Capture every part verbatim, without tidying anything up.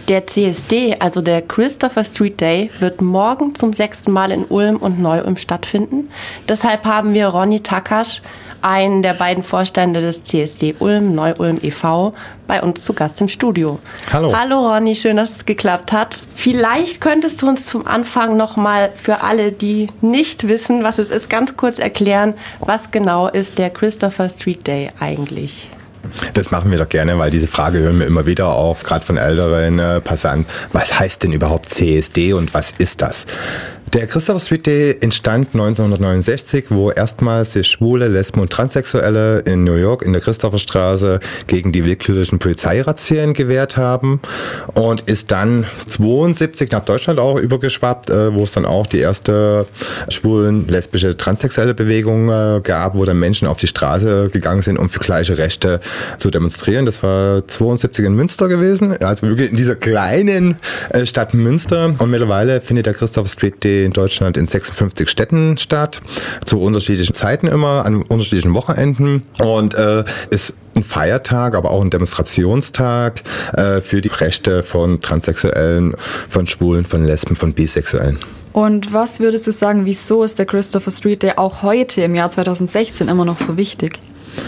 Der C S D, also der Christopher Street Day, wird morgen zum sechsten Mal in Ulm und Neu-Ulm stattfinden. Deshalb haben wir Ronny Takasch, einen der beiden Vorstände des C S D Ulm, Neu-Ulm e V, bei uns zu Gast im Studio. Hallo. Hallo Ronny, schön, dass es geklappt hat. Vielleicht könntest du uns zum Anfang nochmal für alle, die nicht wissen, was es ist, ganz kurz erklären, was genau ist der Christopher Street Day eigentlich? Das machen wir doch gerne, weil diese Frage hören wir immer wieder auf, gerade von älteren äh, Passanten. Was heißt denn überhaupt C S D und was ist das? Der Christopher Street Day entstand neunzehnhundertneunundsechzig, wo erstmals sich Schwule, Lesben und Transsexuelle in New York in der Christopherstraße gegen die willkürlichen Polizeirazzien gewehrt haben und ist dann zweiundsiebzig nach Deutschland auch übergeschwappt, wo es dann auch die erste schwulen, lesbische, transsexuelle Bewegung gab, wo dann Menschen auf die Straße gegangen sind, um für gleiche Rechte zu demonstrieren. Das war zweiundsiebzig in Münster gewesen, also wirklich in dieser kleinen Stadt Münster, und mittlerweile findet der Christopher Street Day in Deutschland in sechsundfünfzig Städten statt, zu unterschiedlichen Zeiten immer, an unterschiedlichen Wochenenden, und äh, ist ein Feiertag, aber auch ein Demonstrationstag äh, für die Rechte von Transsexuellen, von Schwulen, von Lesben, von Bisexuellen. Und was würdest du sagen, wieso ist der Christopher Street Day auch heute im Jahr zweitausendsechzehn immer noch so wichtig?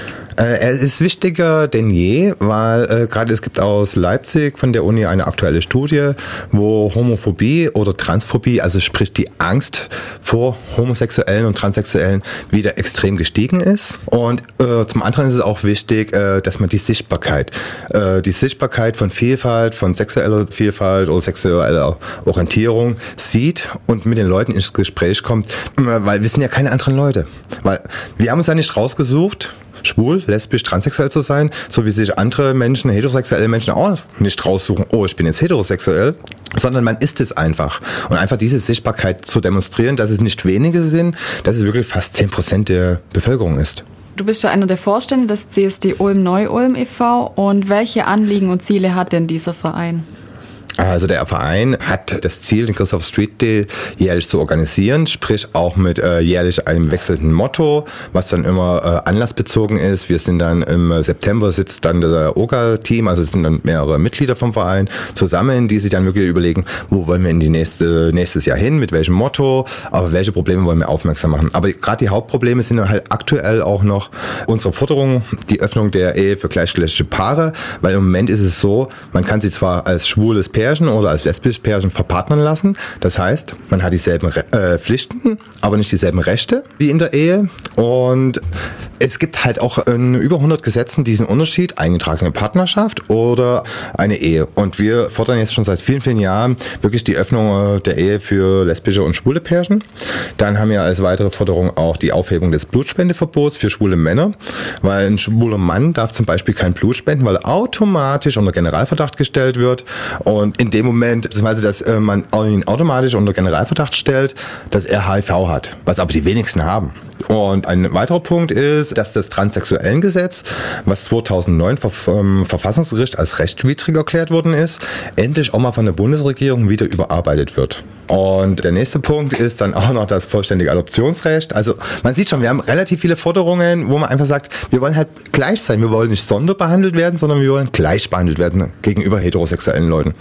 Er ist wichtiger denn je, weil äh, gerade es gibt aus Leipzig von der Uni eine aktuelle Studie, wo Homophobie oder Transphobie, also sprich die Angst vor Homosexuellen und Transsexuellen, wieder extrem gestiegen ist. Und äh, zum anderen ist es auch wichtig, äh, dass man die Sichtbarkeit, äh, die Sichtbarkeit von Vielfalt, von sexueller Vielfalt oder sexueller Orientierung sieht und mit den Leuten ins Gespräch kommt, weil wir sind ja keine anderen Leute. Weil wir haben uns ja nicht rausgesucht, schwul, lesbisch, transsexuell zu sein, so wie sich andere Menschen, heterosexuelle Menschen auch nicht raussuchen, oh, ich bin jetzt heterosexuell, sondern man ist es einfach. Und einfach diese Sichtbarkeit zu demonstrieren, dass es nicht wenige sind, dass es wirklich fast zehn Prozent der Bevölkerung ist. Du bist ja einer der Vorstände des C S D Ulm Neu-Ulm e V. Und welche Anliegen und Ziele hat denn dieser Verein? Also der Verein hat das Ziel, den Christopher Street Day jährlich zu organisieren, sprich auch mit äh, jährlich einem wechselnden Motto, was dann immer äh, anlassbezogen ist. Wir sind dann im September, sitzt dann der O G A-Team, also es sind dann mehrere Mitglieder vom Verein zusammen, die sich dann wirklich überlegen, wo wollen wir in die nächste nächstes Jahr hin, mit welchem Motto, auf welche Probleme wollen wir aufmerksam machen. Aber gerade die Hauptprobleme sind halt aktuell auch noch unsere Forderung, die Öffnung der Ehe für gleichgeschlechtliche Paare, weil im Moment ist es so, man kann sie zwar als schwules Pärchen oder als lesbisches Pärchen verpartnern lassen. Das heißt, man hat dieselben Re- äh, Pflichten, aber nicht dieselben Rechte wie in der Ehe. Und es gibt halt auch in über hundert Gesetzen diesen Unterschied, eingetragene Partnerschaft oder eine Ehe. Und wir fordern jetzt schon seit vielen, vielen Jahren wirklich die Öffnung der Ehe für lesbische und schwule Pärchen. Dann haben wir als weitere Forderung auch die Aufhebung des Blutspendeverbots für schwule Männer, weil ein schwuler Mann darf zum Beispiel kein Blut spenden, weil er automatisch unter Generalverdacht gestellt wird. Und in dem Moment, beziehungsweise dass äh, man ihn automatisch unter Generalverdacht stellt, dass er H I V hat, was aber die wenigsten haben. Und ein weiterer Punkt ist, dass das Transsexuellengesetz, was zweitausendneun vom Verfassungsgericht als rechtswidrig erklärt worden ist, endlich auch mal von der Bundesregierung wieder überarbeitet wird. Und der nächste Punkt ist dann auch noch das vollständige Adoptionsrecht. Also man sieht schon, wir haben relativ viele Forderungen, wo man einfach sagt, wir wollen halt gleich sein. Wir wollen nicht sonderbehandelt werden, sondern wir wollen gleich behandelt werden gegenüber heterosexuellen Leuten.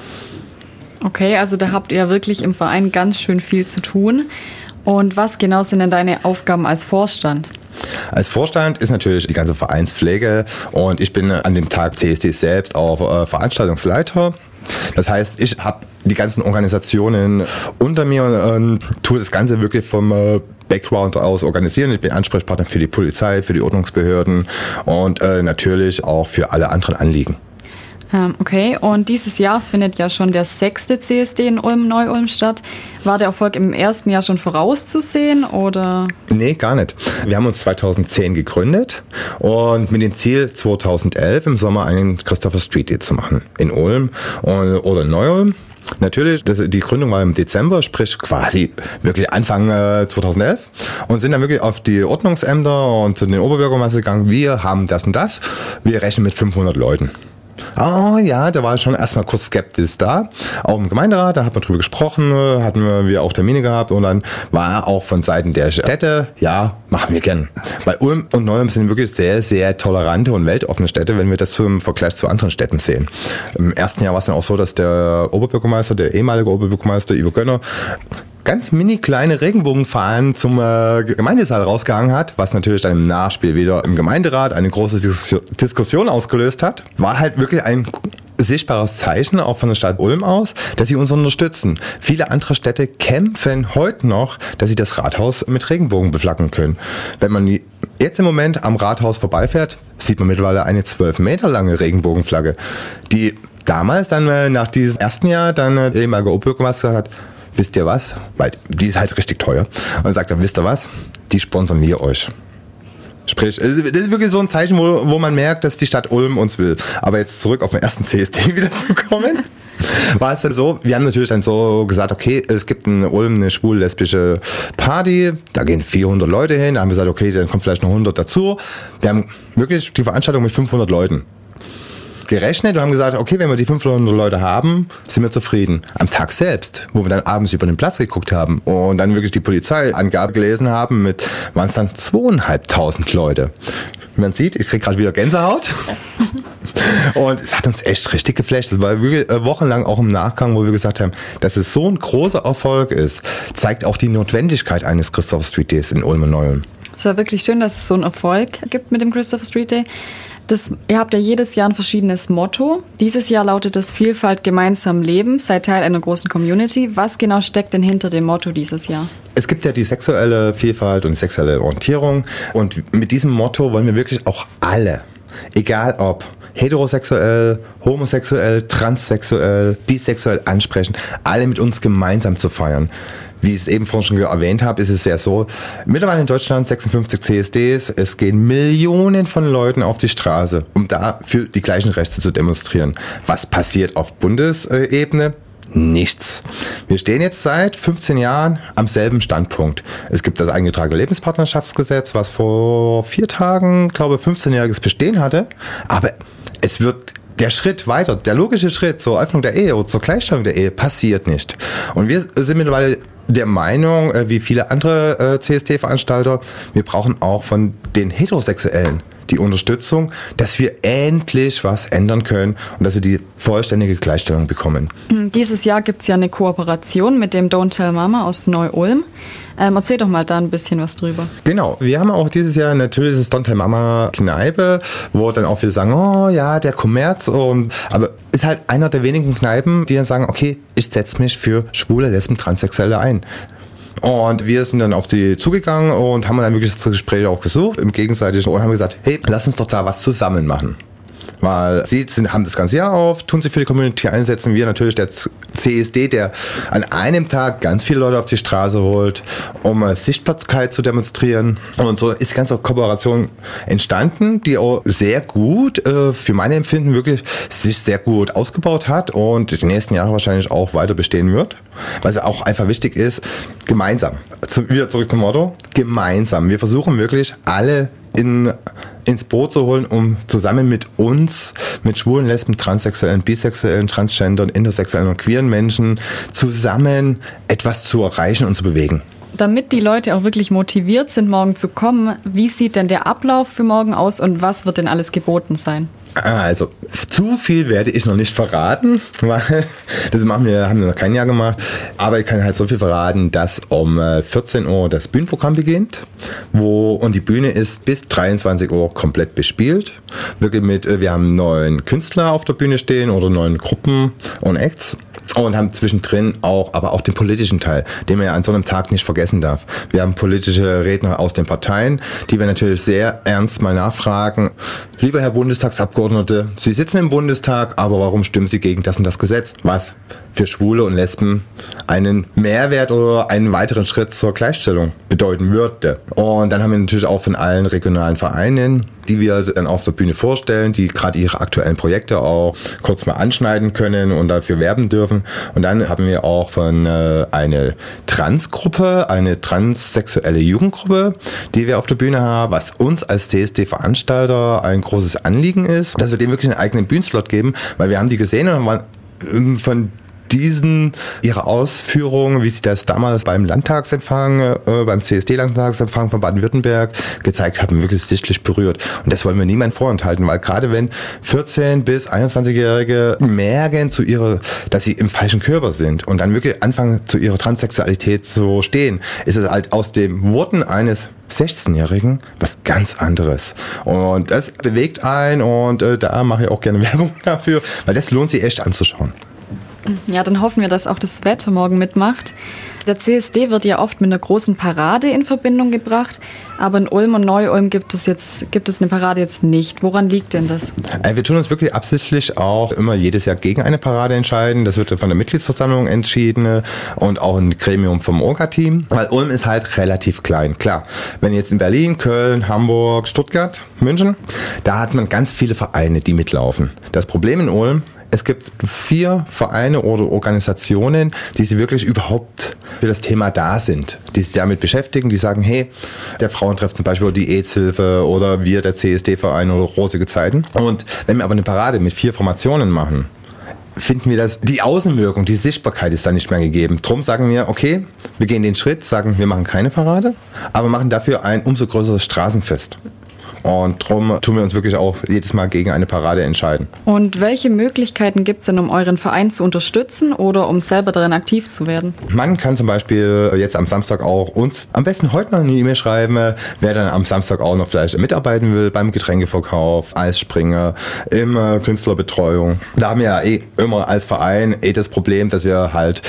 Okay, also da habt ihr wirklich im Verein ganz schön viel zu tun. Und was genau sind denn deine Aufgaben als Vorstand? Als Vorstand ist natürlich die ganze Vereinspflege, und ich bin an dem Tag C S D selbst auch äh, Veranstaltungsleiter. Das heißt, ich habe die ganzen Organisationen unter mir und äh, tue das Ganze wirklich vom äh, Background aus organisieren. Ich bin Ansprechpartner für die Polizei, für die Ordnungsbehörden und äh, natürlich auch für alle anderen Anliegen. Okay, und dieses Jahr findet ja schon der sechste C S D in Ulm Neu-Ulm statt. War der Erfolg im ersten Jahr schon vorauszusehen, oder? Nee, gar nicht. Wir haben uns zweitausendzehn gegründet und mit dem Ziel, zweitausendelf im Sommer einen Christopher Street Day zu machen. In Ulm oder Neu-Ulm. Natürlich, das, die Gründung war im Dezember, sprich quasi wirklich Anfang äh, zweitausendelf, und sind dann wirklich auf die Ordnungsämter und zu den Oberbürgermeister gegangen. Wir haben das und das, wir rechnen mit fünfhundert Leuten. Oh ja, da war schon erstmal kurz skeptisch da. Auch im Gemeinderat, da hat man drüber gesprochen, hatten wir auch Termine gehabt und dann war auch von Seiten der Städte, ja, machen wir gern. Weil Ulm und Neu-Ulm sind wirklich sehr, sehr tolerante und weltoffene Städte, wenn wir das im Vergleich zu anderen Städten sehen. Im ersten Jahr war es dann auch so, dass der Oberbürgermeister, der ehemalige Oberbürgermeister Ivo Gönner, ganz mini kleine Regenbogenfahnen zum äh, Gemeindesaal rausgehangen hat, was natürlich dann im Nachspiel wieder im Gemeinderat eine große Dis- Diskussion ausgelöst hat. War halt wirklich ein sichtbares Zeichen auch von der Stadt Ulm aus, dass sie uns unterstützen. Viele andere Städte kämpfen heute noch, dass sie das Rathaus mit Regenbogen beflaggen können. Wenn man jetzt im Moment am Rathaus vorbeifährt, sieht man mittlerweile eine zwölf Meter lange Regenbogenflagge, die damals dann äh, nach diesem ersten Jahr dann äh, der ehemalige Oberbürgermeister gesagt hat, wisst ihr was? Weil die ist halt richtig teuer. Und dann sagt er, wisst ihr was? Die sponsern wir euch. Sprich, das ist wirklich so ein Zeichen, wo, wo man merkt, dass die Stadt Ulm uns will. Aber jetzt zurück auf den ersten C S D wieder zu kommen. War es dann so, wir haben natürlich dann so gesagt, okay, es gibt in Ulm eine schwul-lesbische Party, da gehen vierhundert Leute hin, da haben wir gesagt, okay, dann kommt vielleicht noch hundert dazu. Wir haben wirklich die Veranstaltung mit fünfhundert Leuten gerechnet und haben gesagt, okay, wenn wir die fünfhundert Leute haben, sind wir zufrieden. Am Tag selbst, wo wir dann abends über den Platz geguckt haben und dann wirklich die Polizeiangabe gelesen haben, mit waren es dann zweieinhalbtausend Leute. Wie man sieht, ich kriege gerade wieder Gänsehaut. Und es hat uns echt richtig geflasht. Das war wirklich wochenlang auch im Nachgang, wo wir gesagt haben, dass es so ein großer Erfolg ist, zeigt auch die Notwendigkeit eines Christopher Street Days in Ulm und Neu-Ulm. Es war wirklich schön, dass es so einen Erfolg gibt mit dem Christopher Street Day. Das, ihr habt ja jedes Jahr ein verschiedenes Motto. Dieses Jahr lautet es Vielfalt gemeinsam leben, sei Teil einer großen Community. Was genau steckt denn hinter dem Motto dieses Jahr? Es gibt ja die sexuelle Vielfalt und die sexuelle Orientierung und mit diesem Motto wollen wir wirklich auch alle, egal ob heterosexuell, homosexuell, transsexuell, bisexuell ansprechen, alle mit uns gemeinsam zu feiern. Wie ich es eben vorhin schon erwähnt habe, ist es ja so, mittlerweile in Deutschland sechsundfünfzig C S Ds, es gehen Millionen von Leuten auf die Straße, um da für die gleichen Rechte zu demonstrieren. Was passiert auf Bundesebene? Nichts. Wir stehen jetzt seit fünfzehn Jahren am selben Standpunkt. Es gibt das eingetragene Lebenspartnerschaftsgesetz, was vor vier Tagen, glaube ich, fünfzehnjähriges Bestehen hatte, aber es wird der Schritt weiter, der logische Schritt zur Öffnung der Ehe oder zur Gleichstellung der Ehe passiert nicht. Und wir sind mittlerweile der Meinung, wie viele andere C S D-Veranstalter, wir brauchen auch von den Heterosexuellen die Unterstützung, dass wir endlich was ändern können und dass wir die vollständige Gleichstellung bekommen. Dieses Jahr gibt es ja eine Kooperation mit dem Don't Tell Mama aus Neu-Ulm. Ähm, erzähl doch mal da ein bisschen was drüber. Genau, wir haben auch dieses Jahr natürlich das Don't Tell Mama Kneipe, wo dann auch viele sagen, oh ja, der Kommerz, und aber ist halt einer der wenigen Kneipen, die dann sagen, okay, ich setze mich für Schwule, Lesben, Transsexuelle ein. Und wir sind dann auf die zugegangen und haben dann wirklich das Gespräch auch gesucht, im Gegenseitigen, und haben gesagt, hey, lass uns doch da was zusammen machen. Weil sie sind, haben das ganze Jahr auf, tun sich für die Community einsetzen. Wir natürlich der C S D, der an einem Tag ganz viele Leute auf die Straße holt, um Sichtbarkeit zu demonstrieren. Und so ist die ganze Kooperation entstanden, die auch sehr gut, äh, für mein Empfinden wirklich, sich sehr gut ausgebaut hat und die nächsten Jahre wahrscheinlich auch weiter bestehen wird. Weil es auch einfach wichtig ist, gemeinsam. Wieder zurück zum Motto, gemeinsam. Wir versuchen wirklich alle in, ins Boot zu holen, um zusammen mit uns, mit schwulen, lesben, transsexuellen, bisexuellen, transgendern, intersexuellen und queeren Menschen zusammen etwas zu erreichen und zu bewegen. Damit die Leute auch wirklich motiviert sind, morgen zu kommen, wie sieht denn der Ablauf für morgen aus und was wird denn alles geboten sein? Also, zu viel werde ich noch nicht verraten, weil das machen wir, haben wir noch kein Jahr gemacht. Aber ich kann halt so viel verraten, dass um vierzehn Uhr das Bühnenprogramm beginnt, wo, und die Bühne ist bis dreiundzwanzig Uhr komplett bespielt. Wirklich mit, wir haben neun Künstler auf der Bühne stehen oder neun Gruppen und Acts. Und haben zwischendrin auch, aber auch den politischen Teil, den man ja an so einem Tag nicht vergessen darf. Wir haben politische Redner aus den Parteien, die wir natürlich sehr ernst mal nachfragen. Lieber Herr Bundestagsabgeordnete, Sie sitzen im Bundestag, aber warum stimmen Sie gegen das und das Gesetz? Was für Schwule und Lesben einen Mehrwert oder einen weiteren Schritt zur Gleichstellung bedeuten würde. Und dann haben wir natürlich auch von allen regionalen Vereinen, die wir dann auf der Bühne vorstellen, die gerade ihre aktuellen Projekte auch kurz mal anschneiden können und dafür werben dürfen. Und dann haben wir auch von äh, eine Transgruppe, eine transsexuelle Jugendgruppe, die wir auf der Bühne haben, was uns als C S D-Veranstalter ein großes Anliegen ist, dass wir denen wirklich einen eigenen Bühnenslot geben, weil wir haben die gesehen und waren von diesen, ihre Ausführungen, wie sie das damals beim Landtagsempfang, äh, beim C S D-Landtagsempfang von Baden-Württemberg gezeigt haben, wirklich sichtlich berührt. Und das wollen wir niemandem vorenthalten, weil gerade wenn vierzehn- bis einundzwanzigjährige merken zu ihrer, dass sie im falschen Körper sind und dann wirklich anfangen zu ihrer Transsexualität zu stehen, ist es halt aus den Worten eines sechzehnjährigen was ganz anderes. Und das bewegt einen und äh, da mache ich auch gerne Werbung dafür, weil das lohnt sich echt anzuschauen. Ja, dann hoffen wir, dass auch das Wetter morgen mitmacht. Der C S D wird ja oft mit einer großen Parade in Verbindung gebracht, aber in Ulm und Neu-Ulm gibt es jetzt gibt es eine Parade jetzt nicht. Woran liegt denn das? Wir tun uns wirklich absichtlich auch immer jedes Jahr gegen eine Parade entscheiden. Das wird von der Mitgliedsversammlung entschieden und auch ein Gremium vom Orga-Team, weil Ulm ist halt relativ klein. Klar, wenn jetzt in Berlin, Köln, Hamburg, Stuttgart, München, da hat man ganz viele Vereine, die mitlaufen. Das Problem in Ulm: Es gibt vier Vereine oder Organisationen, die sich wirklich überhaupt für das Thema da sind, die sich damit beschäftigen, die sagen, hey, der Frauentreff zum Beispiel oder die AIDS-Hilfe oder wir, der C S D-Verein oder Rosige Zeiten. Und wenn wir aber eine Parade mit vier Formationen machen, finden wir das, die Außenwirkung, die Sichtbarkeit ist dann nicht mehr gegeben. Drum sagen wir, okay, wir gehen den Schritt, sagen, wir machen keine Parade, aber machen dafür ein umso größeres Straßenfest. Und darum tun wir uns wirklich auch jedes Mal gegen eine Parade entscheiden. Und welche Möglichkeiten gibt es denn, um euren Verein zu unterstützen oder um selber darin aktiv zu werden? Man kann zum Beispiel jetzt am Samstag auch uns am besten heute noch eine E-Mail schreiben, wer dann am Samstag auch noch vielleicht mitarbeiten will beim Getränkeverkauf, Eisspringer, in Künstlerbetreuung. Da haben wir ja eh immer als Verein eh das Problem, dass wir halt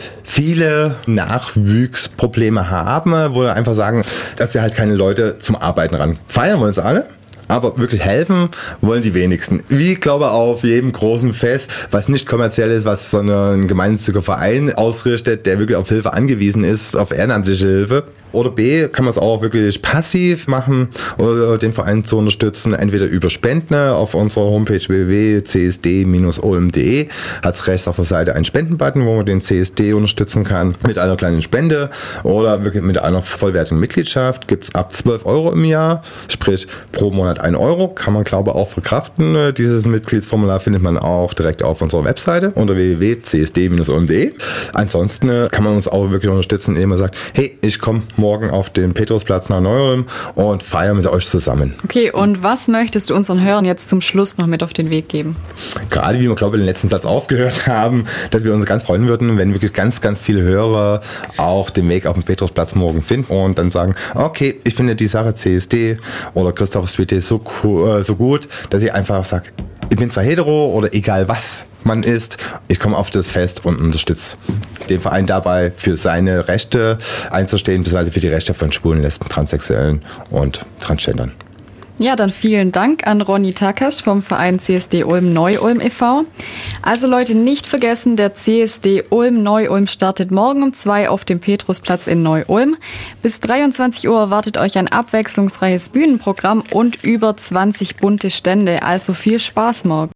viele Nachwuchsprobleme haben, wo wir einfach sagen, dass wir halt keine Leute zum Arbeiten ran. Feiern wollen es alle, aber wirklich helfen wollen die wenigsten. Wie, ich glaube, auf jedem großen Fest, was nicht kommerziell ist, was so ein gemeinnütziger Verein ausrichtet, der wirklich auf Hilfe angewiesen ist, auf ehrenamtliche Hilfe. Oder B, kann man es auch wirklich passiv machen oder den Verein zu unterstützen, entweder über Spenden auf unserer Homepage w w w punkt c s d dash ulm punkt d e hat es rechts auf der Seite einen Spendenbutton, wo man den C S D unterstützen kann mit einer kleinen Spende oder wirklich mit einer vollwertigen Mitgliedschaft. Gibt es ab zwölf Euro im Jahr, sprich pro Monat ein Euro, kann man glaube ich auch verkraften. Dieses Mitgliedsformular findet man auch direkt auf unserer Webseite unter w w w punkt c s d dash ulm punkt d e. Ansonsten kann man uns auch wirklich unterstützen, indem man sagt, hey, ich komme morgen auf den Petrusplatz nach Neu-Ulm und feiern mit euch zusammen. Okay, und was möchtest du unseren Hörern jetzt zum Schluss noch mit auf den Weg geben? Gerade wie wir, glaube ich, den letzten Satz aufgehört haben, dass wir uns ganz freuen würden, wenn wirklich ganz, ganz viele Hörer auch den Weg auf den Petrusplatz morgen finden und dann sagen, okay, ich finde die Sache C S D oder Christopher Street Day so, cool, so gut, dass ich einfach sage, ich bin zwar hetero oder egal was man ist, ich komme auf das Fest und unterstütze den Verein dabei, für seine Rechte einzustehen, beziehungsweise für die Rechte von Schwulen, Lesben, Transsexuellen und Transgendern. Ja, dann vielen Dank an Ronny Takasch vom Verein C S D Ulm Neu-Ulm e V Also Leute, nicht vergessen, der C S D Ulm Neu-Ulm startet morgen um zwei auf dem Petrusplatz in Neu-Ulm. Bis dreiundzwanzig Uhr erwartet euch ein abwechslungsreiches Bühnenprogramm und über zwanzig bunte Stände. Also viel Spaß morgen.